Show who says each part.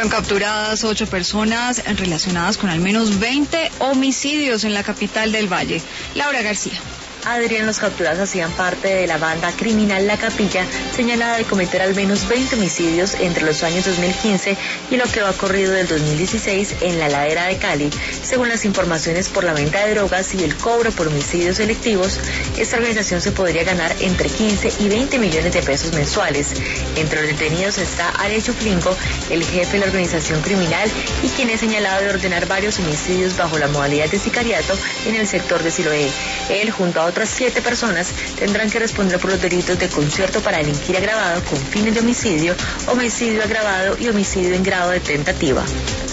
Speaker 1: Fueron capturadas 8 personas relacionadas con al menos 20 homicidios en la capital del Valle. Laura García.
Speaker 2: Adrián, los capturados hacían parte de la banda criminal La Capilla, señalada de cometer al menos 20 homicidios entre los años 2015 y lo que va corrido del 2016 en la ladera de Cali. Según las informaciones por la venta de drogas y el cobro por homicidios selectivos, esta organización se podría ganar entre 15 y 20 millones de pesos mensuales. Entre los detenidos está Arecho Flingo, el jefe de la organización criminal y quien es señalado de ordenar varios homicidios bajo la modalidad de sicariato en el sector de Siloé. Él, junto a otras 7 personas, tendrán que responder por los delitos de concierto para delinquir agravado con fines de homicidio, homicidio agravado y homicidio en grado de tentativa.